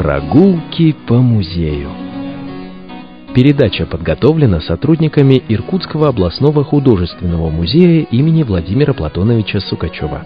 Прогулки по музею. Передача подготовлена сотрудниками Иркутского областного художественного музея имени Владимира Платоновича Сукачева.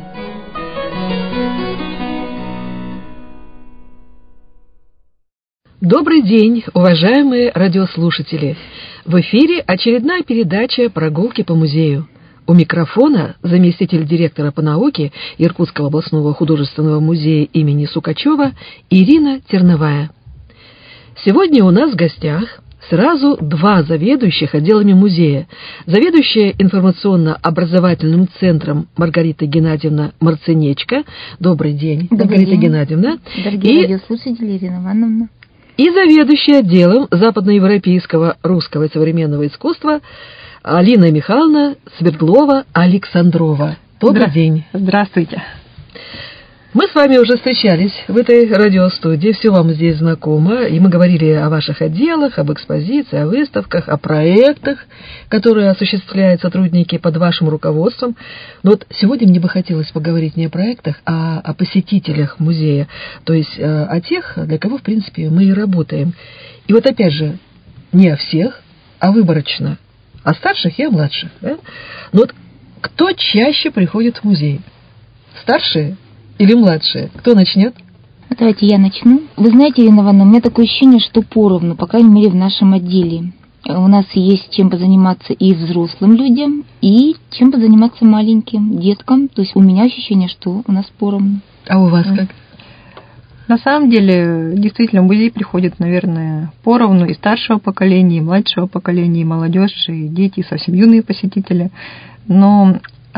Добрый день, уважаемые радиослушатели! В эфире очередная передача «Прогулки по музею». У микрофона заместитель директора по науке Иркутского областного художественного музея имени Сукачева Ирина Терновая. Сегодня у нас в гостях сразу два заведующих отделами музея. Заведующая информационно-образовательным центром Маргарита Геннадьевна Марцинечко. Добрый день, Маргарита Геннадьевна. Дорогие радиослушатели, Ирина Ивановна. И заведующая отделом западноевропейского русского и современного искусства Алина Михайловна Свердлова-Александрова. Добрый день. Здравствуйте. Мы с вами уже встречались в этой радиостудии, все вам здесь знакомо, и мы говорили о ваших отделах, об экспозиции, о выставках, о проектах, которые осуществляют сотрудники под вашим руководством. Но вот сегодня мне бы хотелось поговорить не о проектах, а о посетителях музея, то есть о тех, для кого, в принципе, мы и работаем. И вот опять же, не о всех, а выборочно. О старших и о младших. Да? Но вот кто чаще приходит в музей? Старшие или младшие? Кто начнет? Давайте я начну. Вы знаете, Ирина Ивановна, у меня такое ощущение, что поровну, по крайней мере, в нашем отделе. У нас есть чем позаниматься и взрослым людям, и чем позаниматься маленьким деткам. То есть у меня ощущение, что у нас поровну. А у вас как? На самом деле, действительно, в музей приходят, наверное, поровну и старшего поколения, и младшего поколения, и молодежь, и дети, и совсем юные посетители. Но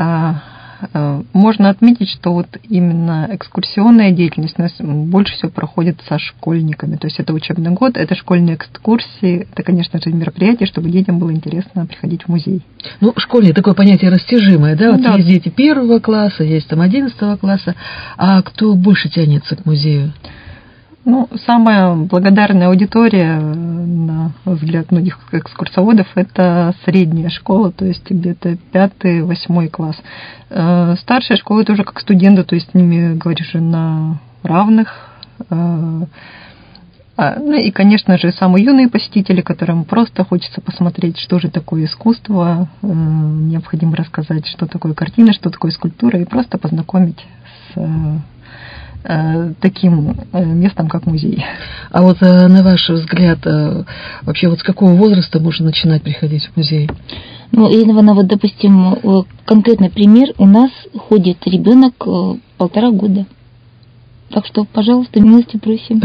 можно отметить, что вот именно экскурсионная деятельность у нас больше всего проходит со школьниками. То есть это учебный год, это школьные экскурсии, это, конечно же, мероприятие, чтобы детям было интересно приходить в музей. Ну, школьное такое понятие растяжимое, да? Вот да. Есть дети 1 класса, есть там 11 класса. А кто больше тянется к музею? Ну, самая благодарная аудитория, на взгляд многих экскурсоводов, это средняя школа, то есть где-то 5-8 класс. Старшая школа – это уже как студенты, то есть с ними говоришь на равных. Ну и, конечно же, самые юные посетители, которым просто хочется посмотреть, что же такое искусство, необходимо рассказать, что такое картина, что такое скульптура, и просто познакомить с таким местом, как музей. А вот на ваш взгляд, вообще вот с какого возраста можно начинать приходить в музей? Ну, Ирина Ивановна, вот, допустим, конкретный пример, у нас ходит ребенок 1,5 года. Так что, пожалуйста, милости просим.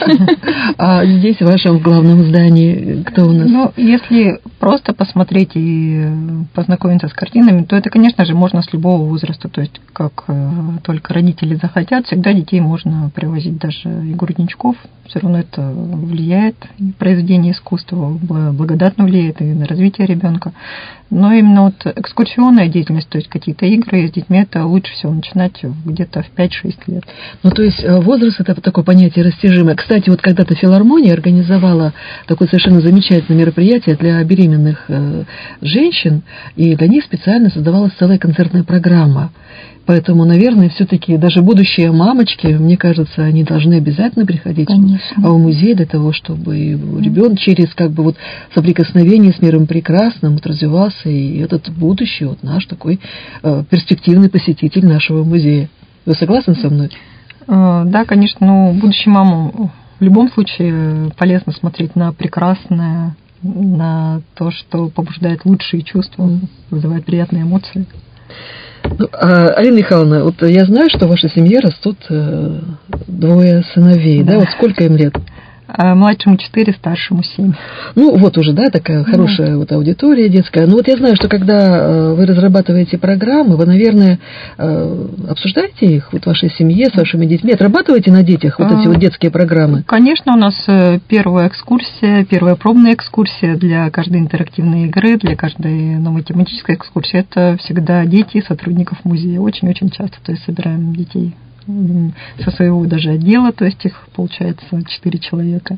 А здесь, в вашем главном здании, кто у нас? Ну, если просто посмотреть и познакомиться с картинами, то это, конечно же, можно с любого возраста. То есть, как только родители захотят, всегда детей можно привозить, даже и грудничков. Все равно это влияет, и произведение искусства благодатно влияет и на развитие ребенка. Но именно вот экскурсионная деятельность, то есть какие-то игры с детьми, это лучше всего начинать где-то в 5-6 лет. Ну, то есть возраст – это такое понятие растяжимое. Кстати, вот когда-то филармония организовала такое совершенно замечательное мероприятие для беременных женщин, и для них специально создавалась целая концертная программа. Поэтому, наверное, все-таки даже будущие мамочки, мне кажется, они должны обязательно приходить в музей для того, чтобы ребенок через как бы вот соприкосновение с миром прекрасным вот развивался, и этот будущий вот наш такой перспективный посетитель нашего музея. Вы согласны со мной? Да, конечно. Ну, будущим мамам в любом случае полезно смотреть на прекрасное, на то, что побуждает лучшие чувства, вызывает приятные эмоции. Ну, Алина Михайловна, вот я знаю, что в вашей семье растут 2 сыновей, да? Вот сколько им лет? Младшему 4, старшему 7. Ну, вот уже, да, такая хорошая вот аудитория детская. Ну, вот я знаю, что когда вы разрабатываете программы, вы, наверное, обсуждаете их вот в вашей семье, с вашими детьми, отрабатываете на детях вот эти вот детские программы? Конечно, у нас первая пробная экскурсия для каждой интерактивной игры, для каждой новой тематической экскурсии. Это всегда дети сотрудников музея. Очень-очень часто, то есть собираем детей со своего даже отдела, то есть их получается 4 человека.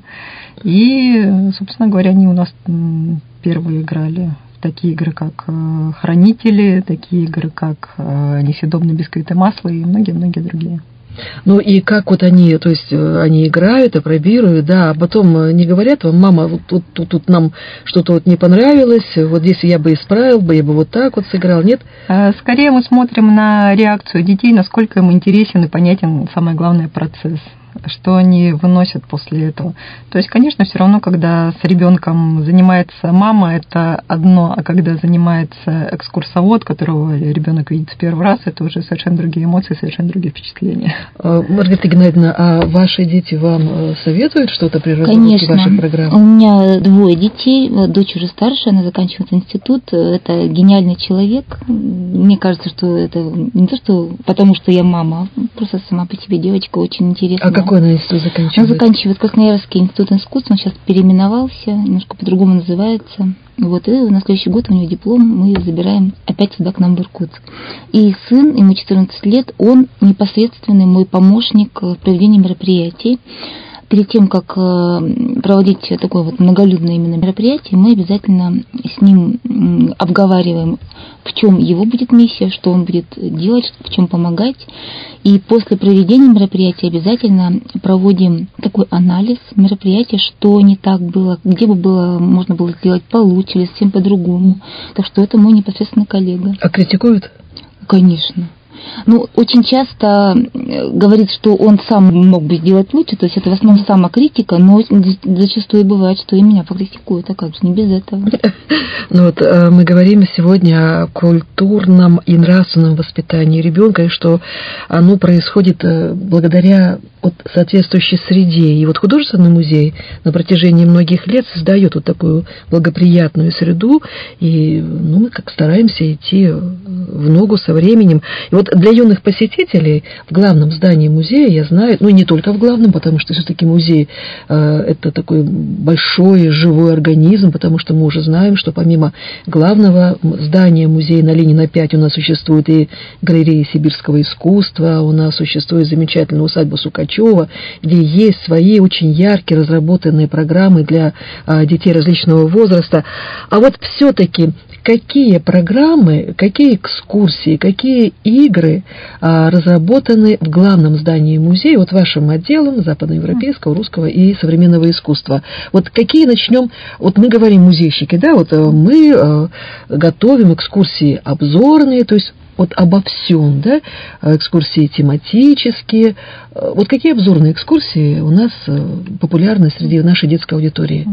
И, собственно говоря, они у нас первые играли в такие игры, как «Хранители», такие игры, как «Несъедобное бисквит и масло» и многие-многие другие. Ну и как вот они, то есть они играют, апробируют, да, а потом не говорят вам: мама, вот тут нам что-то вот не понравилось, вот здесь я бы исправил бы, я бы вот так вот сыграл, нет? Скорее мы смотрим на реакцию детей, насколько им интересен и понятен, самое главное, процесс, что они выносят после этого. То есть, конечно, все равно, когда с ребенком занимается мама, это одно, а когда занимается экскурсовод, которого ребенок видит в первый раз, это уже совершенно другие эмоции, совершенно другие впечатления. Маргарита Геннадьевна, а ваши дети вам советуют что-то при разработке ваших программ? У меня 2 детей, дочь уже старшая, она заканчивает институт, это гениальный человек. Мне кажется, что это не то, что потому что я мама, просто сама по себе девочка очень интересная. А какой она институт заканчивает? Она заканчивает Красноярский институт искусств, он сейчас переименовался, немножко по-другому называется. Вот, и на следующий год у него диплом, мы ее забираем опять сюда, к нам в Иркутск. И сын, ему 14 лет, он непосредственный мой помощник в проведении мероприятий. Перед тем, как проводить такое вот многолюдное именно мероприятие, мы обязательно с ним обговариваем, в чем его будет миссия, что он будет делать, в чем помогать. И после проведения мероприятия обязательно проводим такой анализ мероприятия, что не так было, где бы было, можно было сделать получше или совсем по-другому. Так что это мой непосредственный коллега. А критикуют? Конечно. Ну, очень часто говорит, что он сам мог бы сделать лучше, то есть это в основном самокритика, но зачастую бывает, что и меня покритикуют, а как же не без этого. Ну вот мы говорим сегодня о культурном и нравственном воспитании ребенка, и что оно происходит благодаря вот соответствующей среде. И вот художественный музей на протяжении многих лет создает вот такую благоприятную среду, и мы как стараемся идти в ногу со временем. И вот для юных посетителей в главном здании музея, я знаю, ну и не только в главном, потому что все-таки музей это такой большой живой организм, потому что мы уже знаем, что помимо главного здания музея на Ленина 5 у нас существует и галерея сибирского искусства, у нас существует замечательная усадьба Сукачева, где есть свои очень яркие разработанные программы для детей различного возраста. А вот все-таки какие программы, какие экскурсии, какие игры разработаны в главном здании музея, вот вашим отделом западноевропейского, русского и современного искусства? Вот какие начнем, вот мы говорим музейщики, да, вот мы готовим экскурсии обзорные, то есть вот обо всем, да, экскурсии тематические. Вот какие обзорные экскурсии у нас популярны среди нашей детской аудитории?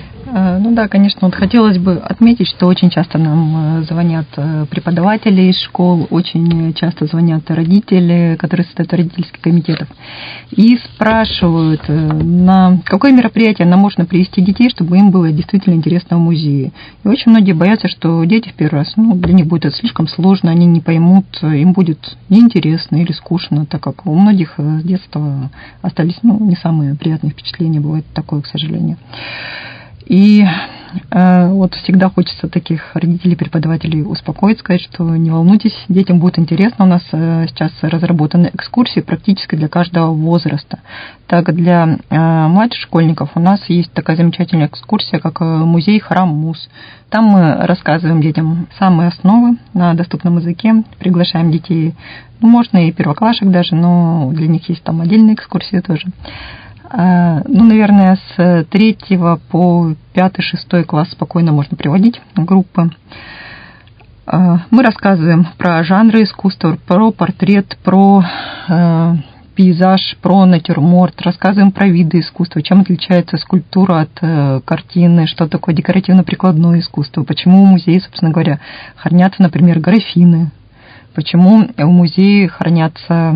Ну да, конечно, вот хотелось бы отметить, что очень часто нам звонят преподаватели из школ, очень часто звонят родители, которые состоят в родительских комитетах, и спрашивают, на какое мероприятие нам можно привести детей, чтобы им было действительно интересно в музее. И очень многие боятся, что дети в первый раз, для них будет это слишком сложно, они не поймут, им будет неинтересно или скучно, так как у многих с детства остались не самые приятные впечатления, бывает такое, к сожалению. И вот всегда хочется таких родителей, преподавателей успокоить, сказать, что не волнуйтесь, детям будет интересно. У нас сейчас разработаны экскурсии практически для каждого возраста. Так, для младших школьников у нас есть такая замечательная экскурсия, как музей «Храм Муз». Там мы рассказываем детям самые основы на доступном языке, приглашаем детей, можно и первоклашек даже, но для них есть там отдельные экскурсии тоже. Наверное, с 3 по 5-6 класс спокойно можно приводить группы. Мы рассказываем про жанры искусства, про портрет, про пейзаж, про натюрморт, рассказываем про виды искусства, чем отличается скульптура от картины, что такое декоративно-прикладное искусство, почему в музее, собственно говоря, хранятся, например, графины, почему в музее хранятся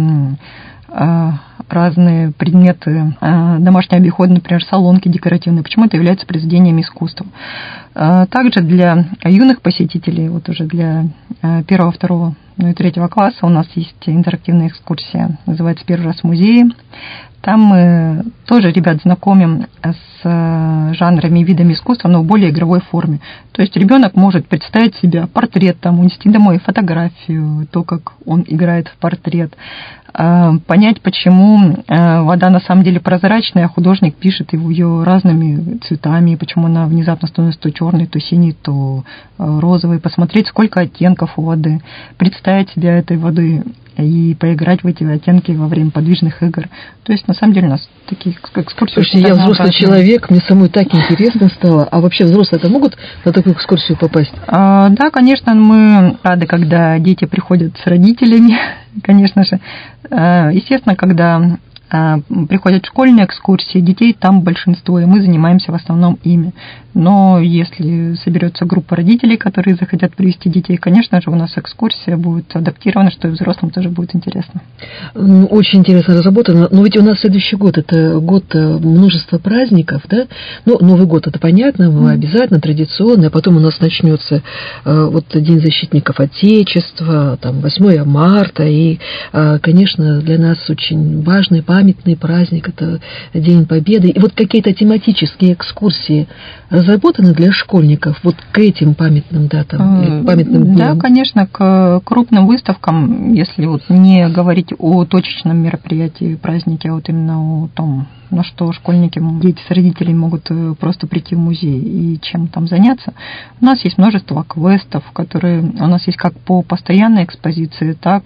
разные предметы домашнего обихода, например, солонки декоративные, почему это является произведением искусства. Также для юных посетителей, вот уже для 1, 2, и 3 класса у нас есть интерактивная экскурсия, называется «Первый раз в музее». Там мы тоже ребят знакомим с жанрами и видами искусства, но в более игровой форме. То есть ребенок может представить себе портрет, унести домой фотографию, то, как он играет в портрет, понять, почему вода на самом деле прозрачная, а художник пишет ее разными цветами, почему она внезапно становится то черной, то синей, то розовой, посмотреть, сколько оттенков у воды, представить себя этой водой и поиграть в эти оттенки во время подвижных игр. То есть, на самом деле, у нас такие экскурсии... Слушайте, я взрослый человек, мне самой так интересно стало. А вообще взрослые-то могут на такую экскурсию попасть? Да, конечно, мы рады, когда дети приходят с родителями, конечно же. Естественно, когда приходят школьные экскурсии, детей там большинство, и мы занимаемся в основном ими. Но если соберется группа родителей, которые захотят привести детей, конечно же, у нас экскурсия будет адаптирована, что и взрослым тоже будет интересно. Очень интересно разработано. Но ведь у нас следующий год, это год множества праздников, да? Ну, Новый год, это понятно, обязательно, традиционно, а потом у нас начнется вот День защитников Отечества, там, 8 марта, и, конечно, для нас очень важный, памятный праздник, это День Победы. И вот какие-то тематические экскурсии разработаны для школьников вот к этим памятным датам, памятным дням? Да, конечно, к крупным выставкам, если вот не говорить о точечном мероприятии, празднике, а вот именно о том, на что школьники, дети с родителями могут просто прийти в музей и чем там заняться. У нас есть множество квестов, которые у нас есть как по постоянной экспозиции, так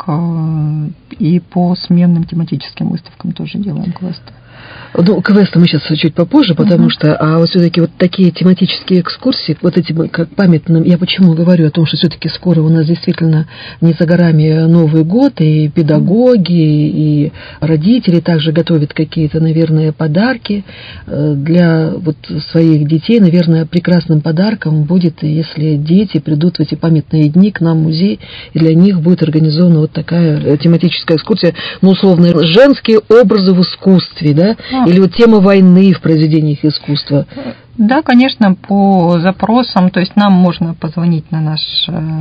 и по сменным тематическим выставкам тоже делаем квесты. Ну, квесты мы сейчас чуть попозже, потому что, вот все-таки вот такие тематические экскурсии, вот эти как памятным, я почему говорю о том, что все-таки скоро у нас действительно не за горами Новый год, и педагоги, и родители также готовят какие-то, наверное, подарки для вот своих детей. Наверное, прекрасным подарком будет, если дети придут в эти памятные дни к нам в музей, и для них будет организована вот такая тематическая экскурсия, ну, условно, женские образы в искусстве, да? Или вот тема войны в произведениях искусства? Да, конечно, по запросам, то есть нам можно позвонить на наш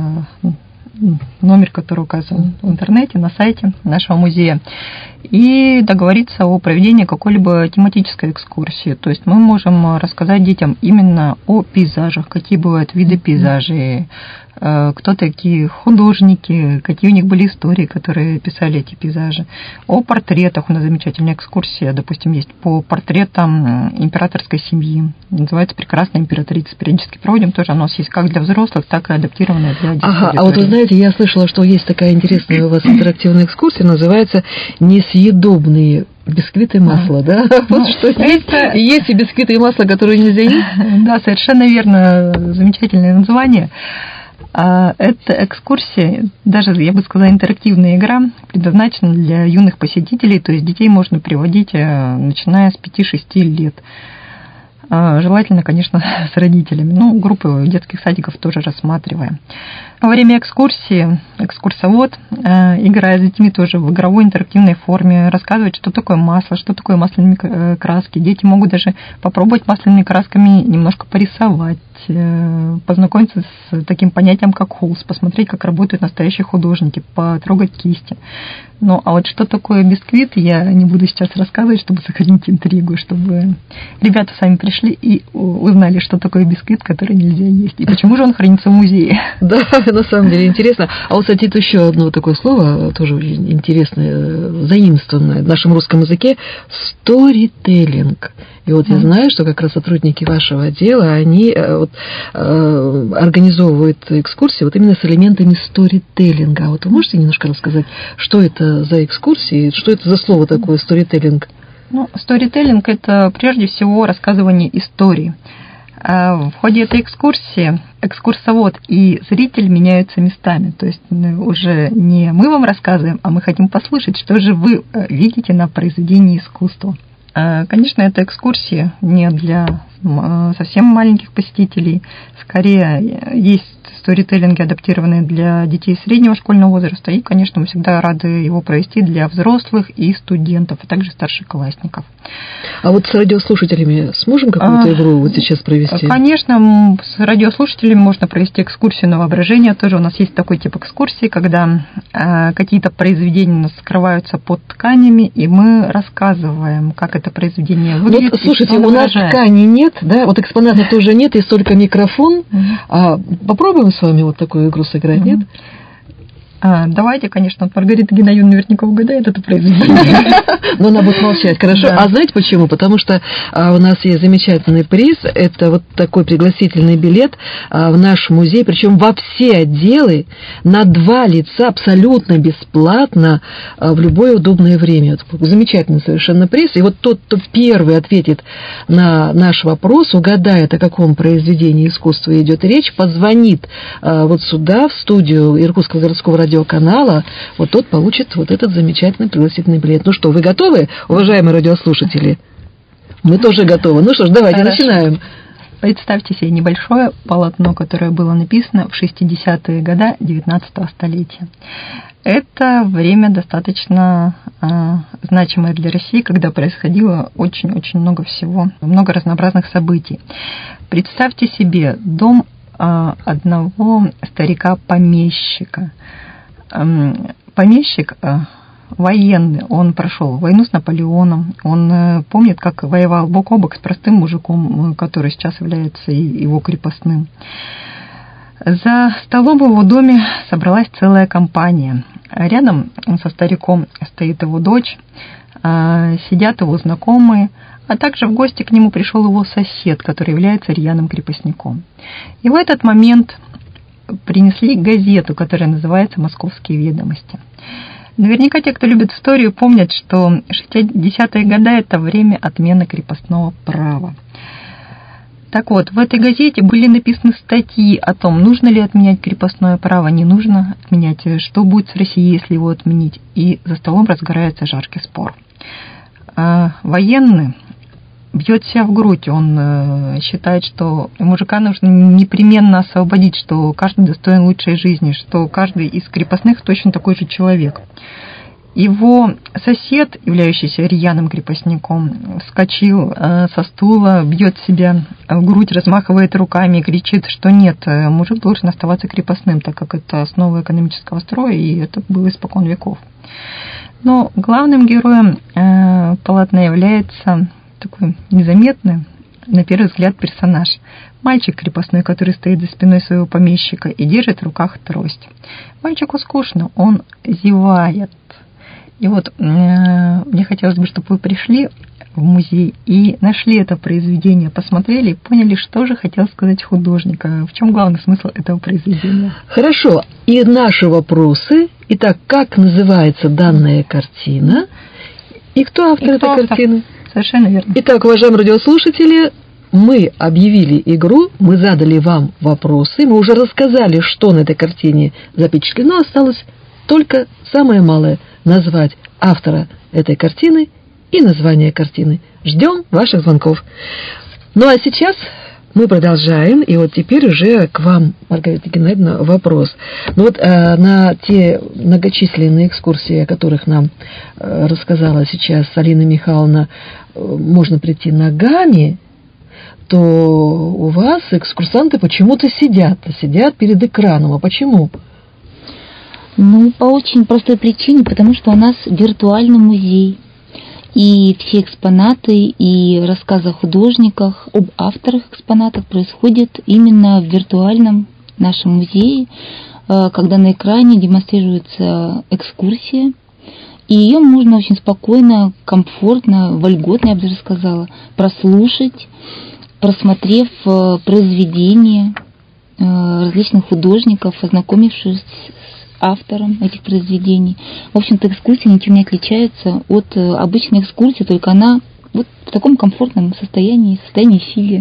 номер, который указан в интернете, на сайте нашего музея, и договориться о проведении какой-либо тематической экскурсии. То есть мы можем рассказать детям именно о пейзажах, какие бывают виды пейзажей, кто такие художники, какие у них были истории, которые писали эти пейзажи. О портретах у нас замечательная экскурсия, допустим, есть по портретам императорской семьи. Называется «Прекрасная императрица». Периодически проводим тоже. У нас есть как для взрослых, так и адаптированная для детей. А вот вы знаете, я слышала, что есть такая интересная у вас интерактивная экскурсия, называется «Несъедобные бисквиты и масло», да? Вот что есть и бисквиты и масло, которые нельзя есть? Да, совершенно верно. Замечательное название. Эта экскурсия, даже, я бы сказала, интерактивная игра, предназначена для юных посетителей, то есть детей можно приводить, начиная с 5-6 лет. Желательно, конечно, с родителями. Ну, группы детских садиков тоже рассматриваем. Во время экскурсии экскурсовод, играя с детьми тоже в игровой интерактивной форме, рассказывает, что такое масло, что такое масляные краски. Дети могут даже попробовать масляными красками немножко порисовать, познакомиться с таким понятием, как холст, посмотреть, как работают настоящие художники, потрогать кисти. Ну, а вот что такое бисквит, я не буду сейчас рассказывать, чтобы сохранить интригу, чтобы ребята сами пришли и узнали, что такое бисквит, который нельзя есть, и почему же он хранится в музее. Да, на самом деле интересно. А вот, кстати, это еще одно такое слово, тоже очень интересное, заимствованное в нашем русском языке – сторителлинг. И вот я знаю, что как раз сотрудники вашего отдела, они организовывают экскурсии вот именно с элементами сторителлинга. А вот вы можете немножко рассказать, что это за экскурсии, что это за слово такое сторителлинг? Ну, сторителлинг – это прежде всего рассказывание истории. В ходе этой экскурсии экскурсовод и зритель меняются местами. То есть уже не мы вам рассказываем, а мы хотим послушать, что же вы видите на произведении искусства. Конечно, эта экскурсия не для совсем маленьких посетителей. Скорее, есть сторителлинги, адаптированные для детей среднего школьного возраста. И, конечно, мы всегда рады его провести для взрослых и студентов, а также старшеклассников. А вот с радиослушателями сможем какую-то игру вот сейчас провести? Конечно, с радиослушателями можно провести экскурсию на воображение. Тоже у нас есть такой тип экскурсии, когда какие-то произведения у нас скрываются под тканями, и мы рассказываем, как это произведение выглядит. Вот, слушайте, у нас ткани нет, да, вот экспонатов тоже нет, есть только микрофон. Попробуем с вами вот такую игру сыграть, нет? Давайте, конечно, Маргарита Геннадьевна наверняка угадает это произведение. Но она будет молчать, хорошо. А знаете почему? Потому что у нас есть замечательный приз. Это вот такой пригласительный билет в наш музей, причем во все отделы на 2 лица абсолютно бесплатно в любое удобное время. Замечательный совершенно приз. И вот тот, кто первый ответит на наш вопрос, угадает, о каком произведении искусства идет речь, позвонит вот сюда, в студию Иркутского городского радиоканала, вот тот получит вот этот замечательный пригласительный билет. Ну что, вы готовы, уважаемые радиослушатели? Мы тоже готовы. Ну что ж, давайте начинаем. Представьте себе небольшое полотно, которое было написано в 60-е годы 19-го столетия. Это время достаточно значимое для России, когда происходило очень-очень много всего, много разнообразных событий. Представьте себе дом одного старика-помещика. Помещик военный, он прошел войну с Наполеоном, он помнит, как воевал бок о бок с простым мужиком, который сейчас является его крепостным. За столом в его доме собралась целая компания. Рядом со стариком стоит его дочь, сидят его знакомые, а также в гости к нему пришел его сосед, который является рьяным крепостником. И в этот момент принесли газету, которая называется «Московские ведомости». Наверняка те, кто любит историю, помнят, что 60-е годы – это время отмены крепостного права. Так вот, в этой газете были написаны статьи о том, нужно ли отменять крепостное право, не нужно отменять, что будет с Россией, если его отменить. И за столом разгорается жаркий спор. Военный бьет себя в грудь, он считает, что мужика нужно непременно освободить, что каждый достоин лучшей жизни, что каждый из крепостных точно такой же человек. Его сосед, являющийся рьяным крепостником, вскочил со стула, бьет себя в грудь, размахивает руками и кричит, что нет, мужик должен оставаться крепостным, так как это основа экономического строя, и это было испокон веков. Но главным героем полотна является такой незаметный, на первый взгляд, персонаж. Мальчик крепостной, который стоит за спиной своего помещика и держит в руках трость. Мальчику скучно, он зевает. И вот мне хотелось бы, чтобы вы пришли в музей и нашли это произведение, посмотрели и поняли, что же хотел сказать художник, в чем главный смысл этого произведения. Хорошо. И наши вопросы. Итак, как называется данная картина? И кто автор этой картины? Совершенно верно. Итак, уважаемые радиослушатели, мы объявили игру, мы задали вам вопросы, мы уже рассказали, что на этой картине запечатлено, осталось только самое малое – назвать автора этой картины и название картины. Ждем ваших звонков. Ну а сейчас мы продолжаем, и вот теперь уже к вам, Маргарита Геннадьевна, вопрос. Ну вот на те многочисленные экскурсии, о которых нам рассказала сейчас Алина Михайловна, можно прийти ногами, то у вас экскурсанты почему-то сидят перед экраном. А почему? Ну, по очень простой причине, потому что у нас виртуальный музей. И все экспонаты и рассказы о художниках, об авторах экспонатов происходят именно в виртуальном нашем музее, когда на экране демонстрируется экскурсия. И ее можно очень спокойно, комфортно, вольготно, я бы даже сказала, прослушать, просмотрев произведения различных художников, ознакомившись автором этих произведений. В общем-то, экскурсия ничем не отличается от обычной экскурсии, только она вот в таком комфортном состоянии сидя.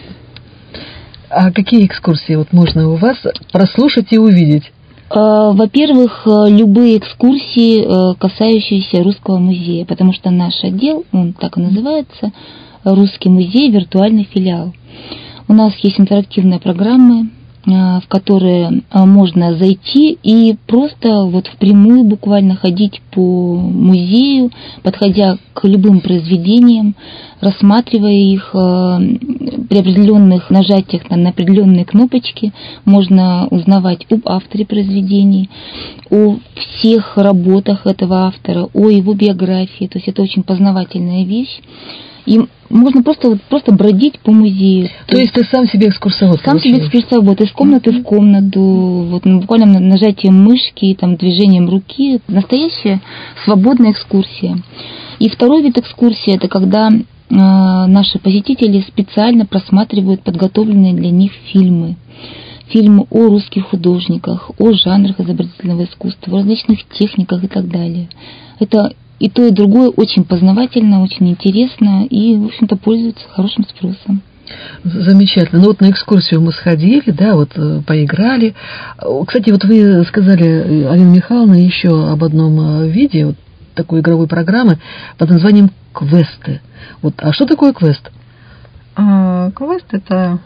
А какие экскурсии вот можно у вас прослушать и увидеть? Во-первых, любые экскурсии, касающиеся Русского музея, потому что наш отдел, он так и называется, Русский музей, виртуальный филиал. У нас есть интерактивные программы, в которые можно зайти и просто вот впрямую буквально ходить по музею, подходя к любым произведениям, рассматривая их, при определенных нажатиях на определенные кнопочки можно узнавать об авторе произведений, о всех работах этого автора, о его биографии. То есть это очень познавательная вещь. И можно просто бродить по музею. То есть ты сам себе экскурсовод? Сам себе экскурсовод, из комнаты в комнату, вот, буквально нажатием мышки, там, движением руки. Настоящая свободная экскурсия. И второй вид экскурсии – это когда наши посетители специально просматривают подготовленные для них фильмы. Фильмы о русских художниках, о жанрах изобразительного искусства, о различных техниках и так далее. Это и то, и другое очень познавательно, очень интересно и, в общем-то, пользуется хорошим спросом. Замечательно. Ну вот на экскурсию мы сходили, да, вот поиграли. Кстати, вот вы сказали, Алина Михайловна, еще об одном виде, вот такой игровой программы под названием «Квесты». Вот, а что такое квест? Квест – это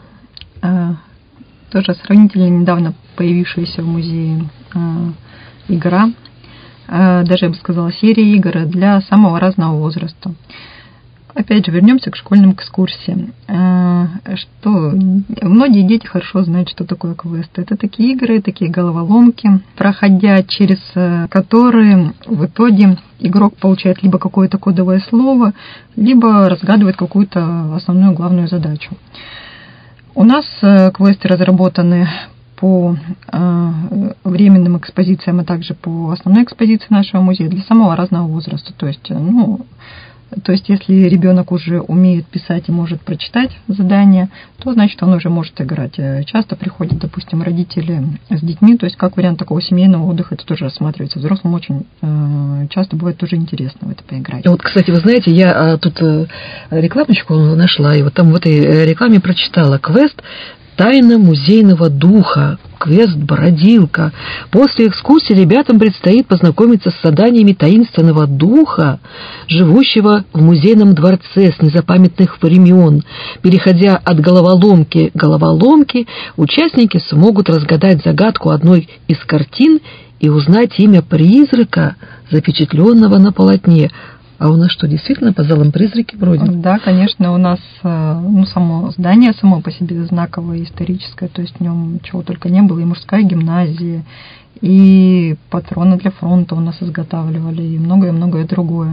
тоже сравнительно недавно появившаяся в музее игра, даже, я бы сказала, серия игр для самого разного возраста. Опять же, вернемся к школьным экскурсиям. Что многие дети хорошо знают, что такое квесты. Это такие игры, такие головоломки, проходя через которые в итоге игрок получает либо какое-то кодовое слово, либо разгадывает какую-то основную главную задачу. У нас квесты разработаны по временным экспозициям, а также по основной экспозиции нашего музея для самого разного возраста. То есть, если ребенок уже умеет писать и может прочитать задание, то значит он уже может играть. Часто приходят, допустим, родители с детьми, то есть как вариант такого семейного отдыха это тоже рассматривается. Взрослым очень часто бывает тоже интересно в это поиграть. Вот, кстати, вы знаете, я тут рекламочку нашла, и вот там в этой рекламе прочитала квест «Тайна музейного духа», квест «Бродилка». После экскурсии ребятам предстоит познакомиться с заданиями таинственного духа, живущего в музейном дворце с незапамятных времен. Переходя от головоломки к головоломке, участники смогут разгадать загадку одной из картин и узнать имя призрака, запечатленного на полотне. А у нас что, действительно по залам призраки бродят? Да, конечно, у нас само здание само по себе знаковое, историческое, то есть в нем чего только не было, и мужская гимназия, и патроны для фронта у нас изготавливали, и многое-многое другое.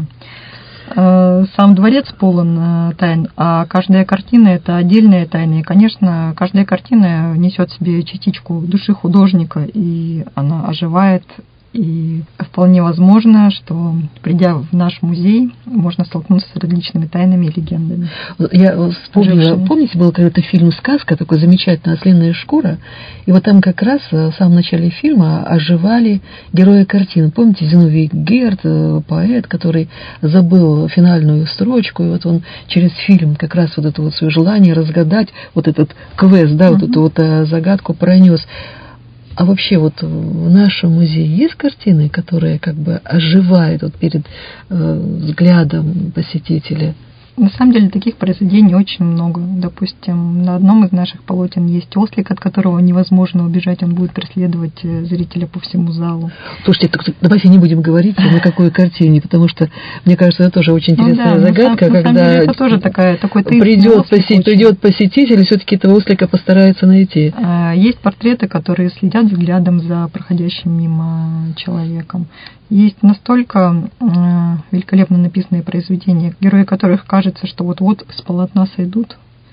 Сам дворец полон тайн, а каждая картина – это отдельная тайна. И, конечно, каждая картина несет в себе частичку души художника, и она оживает. И вполне возможно, что, придя в наш музей, можно столкнуться с различными тайнами и легендами. Я вспомнила, помните, был когда-то фильм «Сказка», такой замечательный «Ослиная шкура», и вот там как раз в самом начале фильма оживали герои картин. Помните, Зиновий Герд, поэт, который забыл финальную строчку, и вот он через фильм как раз вот это вот свое желание разгадать, вот этот квест, да, вот эту вот загадку пронес. А вообще вот в нашем музее есть картины, которые как бы оживают вот перед взглядом посетителя? На самом деле таких произведений очень много. Допустим, на одном из наших полотен есть ослик, от которого невозможно убежать, он будет преследовать зрителя по всему залу. Слушайте, давайте не будем говорить, на какой картине, потому что, мне кажется, это тоже очень интересная загадка, когда это тоже такой придет посетитель, и все-таки этого ослика постарается найти. Есть портреты, которые следят взглядом за проходящим мимо человеком. Есть настолько великолепно написанные произведения, герои которых кажется, что вот-вот с полотна сойдут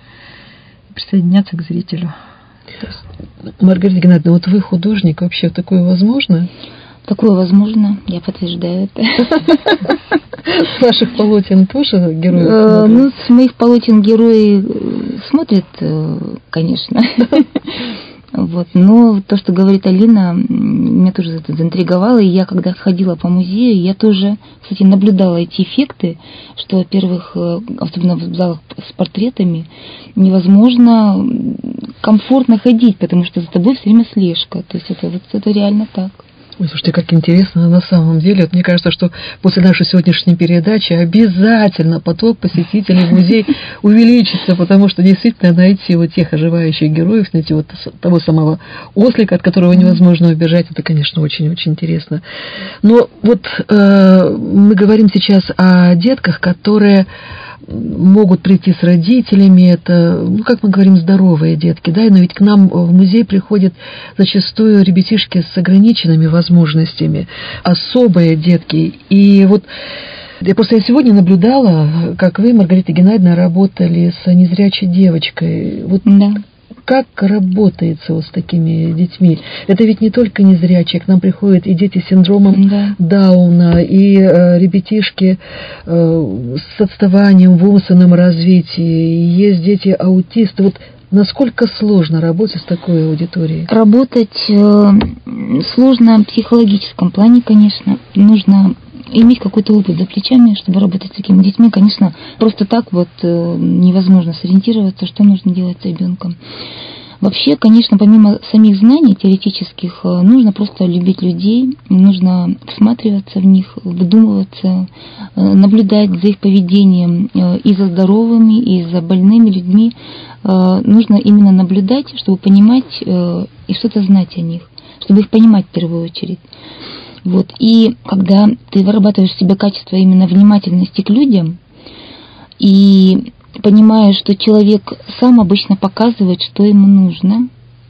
и присоединятся к зрителю. Маргарита Геннадьевна, вот вы художник, вообще такое возможно? Такое возможно, я подтверждаю это. С ваших полотен тоже герои смотрят? Ну, с моих полотен герои смотрят, конечно. Вот. Но то, что говорит Алина, меня тоже это заинтриговало. И я, когда ходила по музею, я тоже, кстати, наблюдала эти эффекты, что, во-первых, особенно в залах с портретами, невозможно комфортно ходить, потому что за тобой все время слежка. То есть это реально так. Ой, слушайте, как интересно на самом деле. Вот мне кажется, что после нашей сегодняшней передачи обязательно поток посетителей в музей увеличится, потому что действительно найти вот тех оживающих героев, найти вот того самого ослика, от которого невозможно убежать, это, конечно, очень-очень интересно. Но вот мы говорим сейчас о детках, которые могут прийти с родителями, это, ну, как мы говорим, здоровые детки, да, но ведь к нам в музей приходят зачастую ребятишки с ограниченными возможностями, особые детки. И вот я сегодня наблюдала, как вы, Маргарита Геннадьевна, работали с незрячей девочкой. Вот Да. как работается вот с такими детьми? Это ведь не только незрячие, к нам приходят и дети с синдромом Дауна, и ребятишки с отставанием в умственном развитии, и есть дети-аутисты. Вот насколько сложно работать с такой аудиторией? Работать сложно в психологическом плане, конечно. Нужно иметь какой-то опыт за плечами, чтобы работать с такими детьми. Конечно, просто так вот невозможно сориентироваться, что нужно делать с ребенком. Вообще, конечно, помимо самих знаний теоретических, нужно просто любить людей, нужно всматриваться в них, вдумываться, наблюдать за их поведением и за здоровыми, и за больными людьми. Нужно именно наблюдать, чтобы понимать и что-то знать о них, чтобы их понимать в первую очередь. Вот. И когда ты вырабатываешь в себе качество именно внимательности к людям и понимаешь, что человек сам обычно показывает, что ему нужно,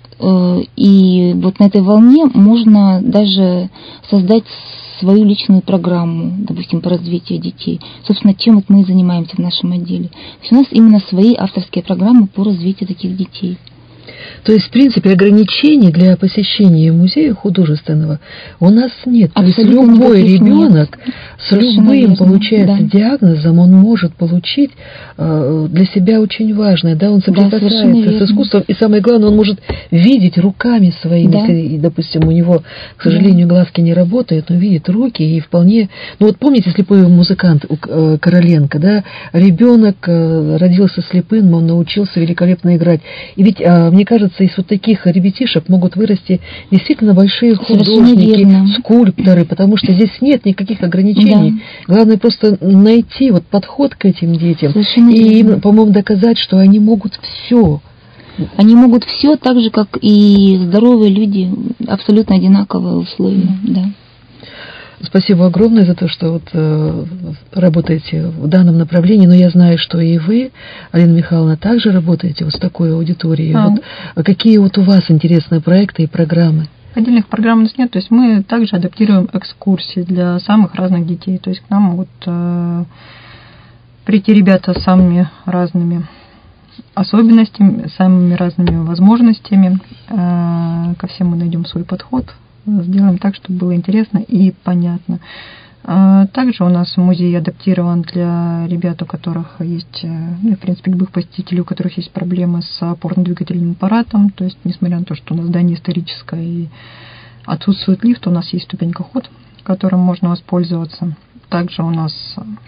и вот на этой волне можно даже создать свою личную программу, допустим, по развитию детей. Собственно, чем вот мы и занимаемся в нашем отделе. То есть у нас именно свои авторские программы по развитию таких детей. То есть, в принципе, ограничений для посещения музея художественного у нас нет. Абсолютно. То есть любой ребенок с Совершенно любым, верно. получается, Да. диагнозом он может получить для себя очень важное. Да, он соприкасается с искусством, и самое главное, он может видеть руками своими. Да. Если, допустим, у него, к сожалению, глазки не работают, он видит руки и вполне... Ну вот помните слепой музыкант Короленко, да? Ребенок родился слепым, он научился великолепно играть. И ведь, мне кажется, из вот таких ребятишек могут вырасти действительно большие художники, скульпторы, потому что здесь нет никаких ограничений. Да. Главное просто найти вот подход к этим детям и им, по-моему, доказать, что они могут все. Они могут все так же, как и здоровые люди, абсолютно одинаковые условия. Да. Спасибо огромное за то, что вот работаете в данном направлении, но я знаю, что и вы, Алина Михайловна, также работаете вот с такой аудиторией. Вот, какие вот у вас интересные проекты и программы? Отдельных программ у нас нет, то есть мы также адаптируем экскурсии для самых разных детей. То есть к нам вот прийти ребята с самыми разными особенностями, самыми разными возможностями. Ко всем мы найдем свой подход. Сделаем так, чтобы было интересно и понятно. Также у нас музей адаптирован для ребят, у которых есть, ну, в принципе, любых посетителей, у которых есть проблемы с опорно-двигательным аппаратом. То есть, несмотря на то, что у нас здание историческое и отсутствует лифт, у нас есть ступенькоход, которым можно воспользоваться. Также у нас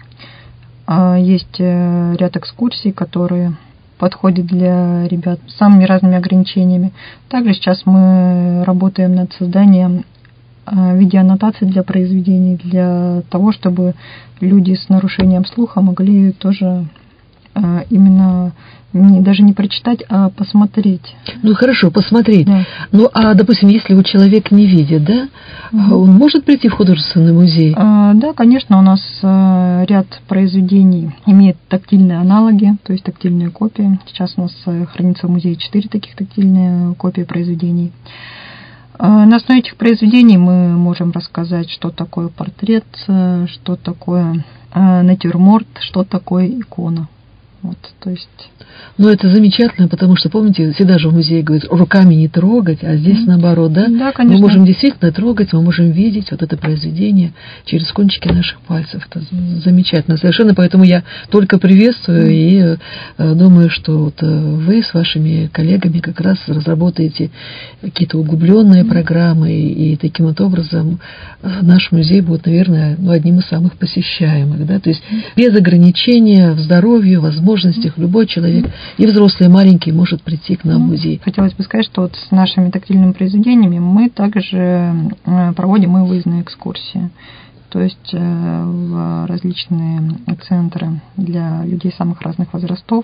есть ряд экскурсий, которые подходит для ребят с самыми разными ограничениями. Также сейчас мы работаем над созданием видеоаннотаций для произведений, для того, чтобы люди с нарушением слуха могли тоже именно даже не прочитать, а посмотреть. Ну хорошо, посмотреть. Да. Ну а, допустим, если у человека не видит, да, он может прийти в художественный музей? Да, конечно, у нас ряд произведений имеет тактильные аналоги, то есть тактильные копии. Сейчас у нас хранится в музее 4 таких тактильные копии произведений. На основе этих произведений мы можем рассказать, что такое портрет, что такое натюрморт, что такое икона. Вот, то есть... Ну, это замечательно, потому что, помните, всегда же в музее говорят, руками не трогать, а здесь наоборот, да? Да, конечно. Мы можем действительно трогать, мы можем видеть вот это произведение через кончики наших пальцев. Это замечательно совершенно, поэтому я только приветствую и думаю, что вот вы с вашими коллегами как раз разработаете какие-то углубленные программы, и таким вот образом наш музей будет, наверное, одним из самых посещаемых, да? То есть без ограничения в здоровье, возможностях любой человек, и взрослый, и маленький, может прийти к нам в музей. Хотелось бы сказать, что вот с нашими тактильными произведениями мы также проводим и выездные экскурсии. То есть в различные центры для людей самых разных возрастов.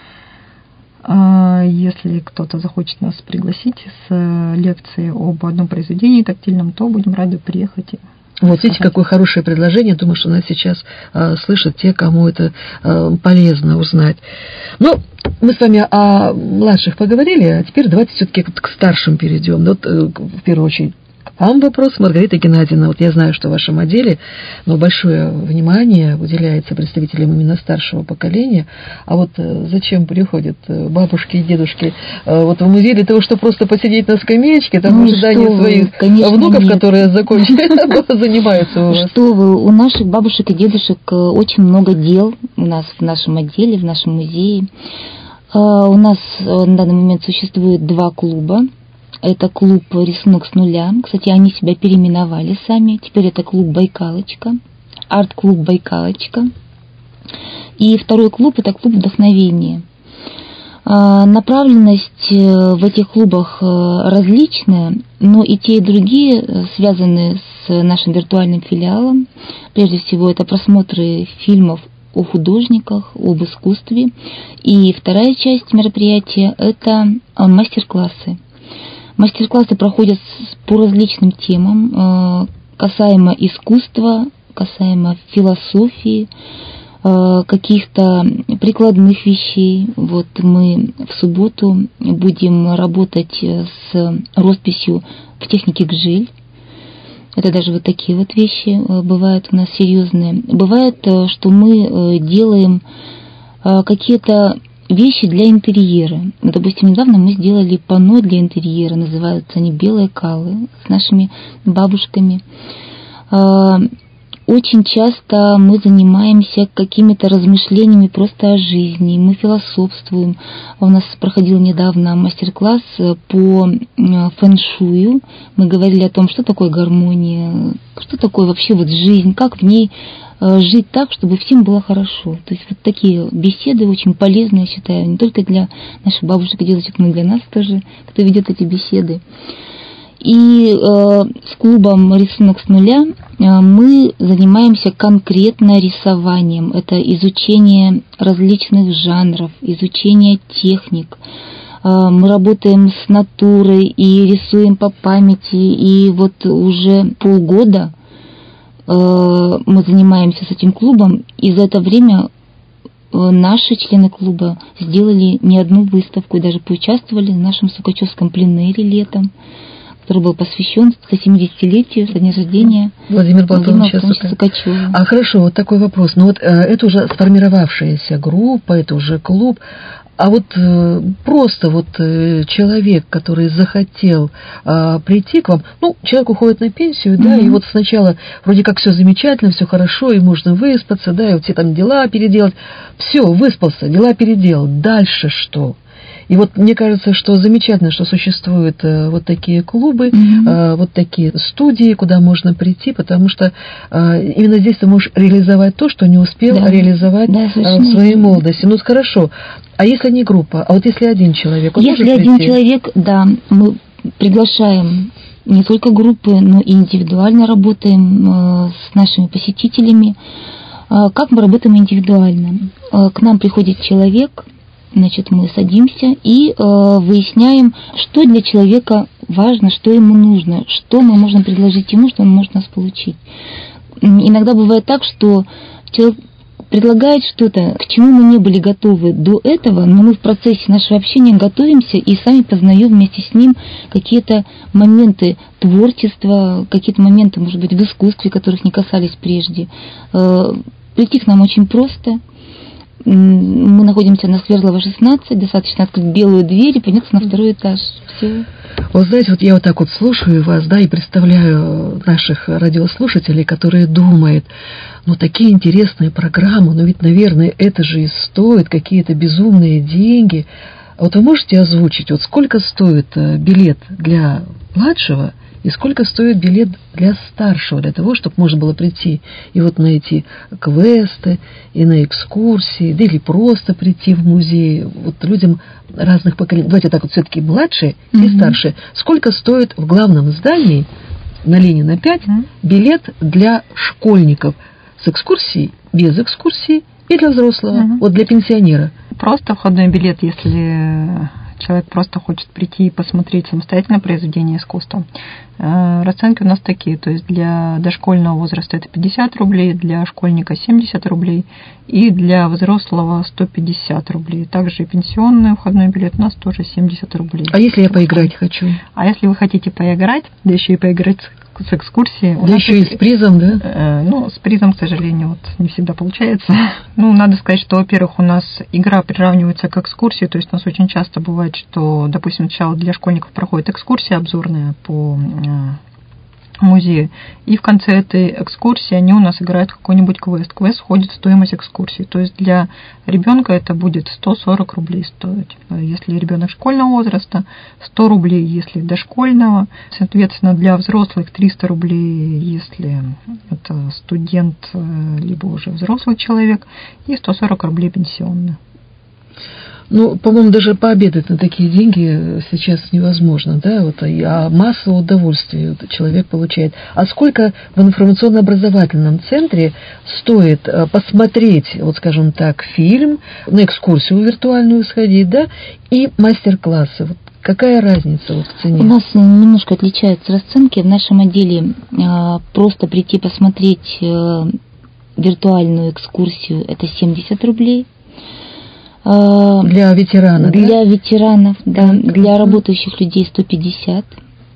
Если кто-то захочет нас пригласить с лекцией об одном произведении тактильном, то будем рады приехать. Вот видите, какое хорошее предложение. Думаю, что нас сейчас слышат те, кому это полезно узнать. Ну, мы с вами о младших поговорили, а теперь давайте все-таки к старшим перейдем. Вот, в первую очередь, к вам вопрос, Маргарита Геннадьевна. Вот я знаю, что в вашем отделе большое внимание уделяется представителям именно старшего поколения. А вот зачем приходят бабушки и дедушки вот в музей для того, чтобы просто посидеть на скамеечке, там в ожидании своих внуков, нет, которые закончили, занимаются у вас? Что вы, у наших бабушек и дедушек очень много дел у нас в нашем отделе, в нашем музее. У нас на данный момент существует 2 клуба. Это клуб «Рисунок с нуля». Кстати, они себя переименовали сами. Теперь это клуб «Байкалочка», арт-клуб «Байкалочка». И второй клуб – это клуб «Вдохновение». Направленность в этих клубах различная, но и те, и другие связаны с нашим виртуальным филиалом. Прежде всего, это просмотры фильмов о художниках, об искусстве. И вторая часть мероприятия – это мастер-классы. Мастер-классы проходят по различным темам, касаемо искусства, касаемо философии, каких-то прикладных вещей. Вот мы в субботу будем работать с росписью в технике гжель. Это даже вот такие вот вещи бывают у нас серьезные. Бывает, что мы делаем какие-то вещи для интерьера. Допустим, недавно мы сделали панно для интерьера, называются они «Белые калы», с нашими бабушками. Очень часто мы занимаемся какими-то размышлениями просто о жизни, мы философствуем. У нас проходил недавно мастер-класс по фэн-шую. Мы говорили о том, что такое гармония, что такое вообще вот жизнь, как в ней жить так, чтобы всем было хорошо. То есть вот такие беседы очень полезные, я считаю, не только для наших бабушек и дедушек, но и для нас тоже, кто ведет эти беседы. И с клубом «Рисунок с нуля» мы занимаемся конкретно рисованием. Это изучение различных жанров, изучение техник. Мы работаем с натурой и рисуем по памяти. И вот уже полгода мы занимаемся с этим клубом, и за это время наши члены клуба сделали не одну выставку и даже поучаствовали в нашем сукачевском пленэре летом, который был посвящен 170-летию со дня рождения Владимира Платоновича Сукачева. А хорошо, вот такой вопрос. Ну вот это уже сформировавшаяся группа, это уже клуб. А вот просто вот человек, который захотел прийти к вам, ну, человек уходит на пенсию, да, и вот сначала вроде как все замечательно, все хорошо, и можно выспаться, да, и вот все там дела переделать. Все, выспался, дела переделал. Дальше что? И вот мне кажется, что замечательно, что существуют вот такие клубы, вот такие студии, куда можно прийти, потому что именно здесь ты можешь реализовать то, что не успел реализовать в своей молодости. Ну, хорошо. А если не группа? А вот если один человек? Если один человек, да, мы приглашаем не только группы, но и индивидуально работаем с нашими посетителями. Как мы работаем индивидуально? К нам приходит человек, значит, мы садимся и выясняем, что для человека важно, что ему нужно, что мы можем предложить ему, что он может нас получить. Иногда бывает так, что человек предлагает что-то, к чему мы не были готовы до этого, но мы в процессе нашего общения готовимся и сами познаем вместе с ним какие-то моменты творчества, какие-то моменты, может быть, в искусстве, которых не касались прежде. Прийти к нам очень просто. Мы находимся на Свердлова, 16, достаточно открыть белую дверь и подняться на 2-й этаж. Все. Вот знаете, вот я вот так вот слушаю вас, да, и представляю наших радиослушателей, которые думают, ну, такие интересные программы, ну, ведь, наверное, это же и стоит какие-то безумные деньги. Вот вы можете озвучить, вот сколько стоит билет для младшего и сколько стоит билет для старшего, для того, чтобы можно было прийти и вот на эти квесты, и на экскурсии, да или просто прийти в музей, вот людям разных поколений. Давайте так вот все-таки младшие и старшие. Сколько стоит в главном здании на Ленина 5 билет для школьников с экскурсией, без экскурсии и для взрослого, вот для пенсионера? Просто входной билет, если человек просто хочет прийти и посмотреть самостоятельно произведение искусства, расценки у нас такие. То есть для дошкольного возраста это 50 рублей, для школьника 70 рублей и для взрослого 150 рублей. Также и пенсионный входной билет у нас тоже 70 рублей. А если я поиграть хочу? А если вы хотите поиграть, да еще и поиграть с экскурсией. Да еще и с призом, да? Ну, с призом, к сожалению, вот не всегда получается. Ну, надо сказать, что, во-первых, у нас игра приравнивается к экскурсии, то есть у нас очень часто бывает, что, допустим, сначала для школьников проходит экскурсия обзорная по музею, и в конце этой экскурсии они у нас играют какой-нибудь квест. Квест входит в стоимость экскурсии. То есть для ребенка это будет 140 рублей стоить. Если ребенок школьного возраста, 100 рублей, если дошкольного. Соответственно, для взрослых 300 рублей, если это студент, либо уже взрослый человек, и 140 рублей пенсионный. Ну, по-моему, даже пообедать на такие деньги сейчас невозможно, да, вот, а массу удовольствия человек получает. А сколько в информационно-образовательном центре стоит посмотреть, вот скажем так, фильм, на экскурсию виртуальную сходить, да, и мастер-классы? Вот какая разница вот в цене? У нас немножко отличаются расценки. В нашем отделе просто прийти посмотреть виртуальную экскурсию это 70 рублей. Для ветеранов, для ветеранов, да, для работающих людей 150,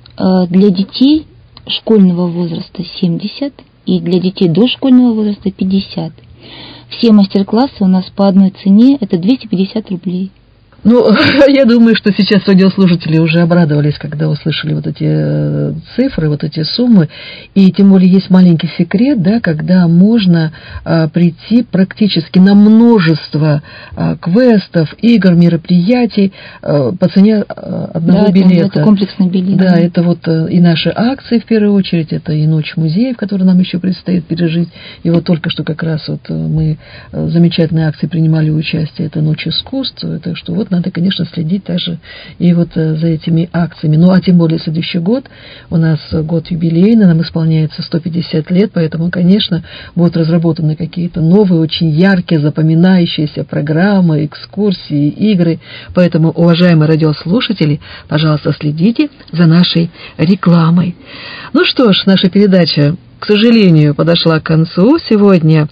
для детей школьного возраста 70 и для детей дошкольного возраста 50. Все мастер-классы у нас по одной цене, это 250 рублей. Ну, я думаю, что сейчас радиослушатели уже обрадовались, когда услышали вот эти цифры, вот эти суммы. И тем более есть маленький секрет, да, когда можно прийти практически на множество квестов, игр, мероприятий по цене одного билета. Это комплексный билет. Да, это вот и наши акции, в первую очередь, это и Ночь музеев, которую нам еще предстоит пережить. И вот только что как раз вот мы в замечательной акции принимали участие, это Ночь искусств, так что вот надо, конечно, следить даже и вот за этими акциями. Ну, а тем более следующий год, у нас год юбилейный, нам исполняется 150 лет, поэтому, конечно, будут разработаны какие-то новые, очень яркие, запоминающиеся программы, экскурсии, игры. Поэтому, уважаемые радиослушатели, пожалуйста, следите за нашей рекламой. Ну что ж, наша передача, к сожалению, подошла к концу. Сегодня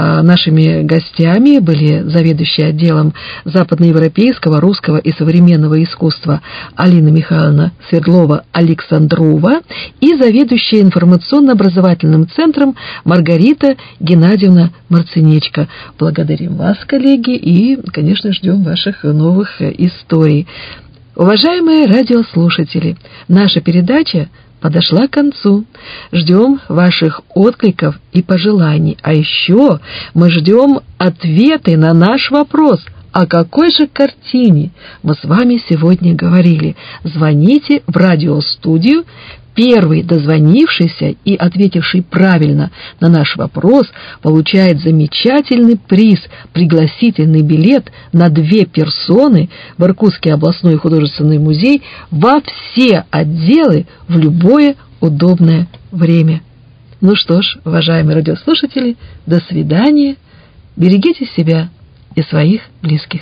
нашими гостями были заведующий отделом западноевропейского, русского и современного искусства Алина Михайловна Свердлова-Александрова и заведующая информационно-образовательным центром Маргарита Геннадьевна Марцинечко. Благодарим вас, коллеги, и, конечно, ждем ваших новых историй. Уважаемые радиослушатели, наша передача подошла к концу. Ждем ваших откликов и пожеланий. А еще мы ждем ответы на наш вопрос. О какой же картине мы с вами сегодня говорили? Звоните в радиостудию. Первый дозвонившийся и ответивший правильно на наш вопрос получает замечательный приз – пригласительный билет на 2 персоны в Иркутский областной художественный музей во все отделы в любое удобное время. Ну что ж, уважаемые радиослушатели, до свидания. Берегите себя и своих близких.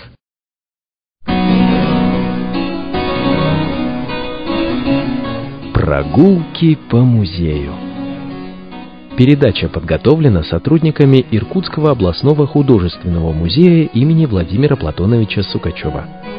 Прогулки по музею. Передача подготовлена сотрудниками Иркутского областного художественного музея имени Владимира Платоновича Сукачева.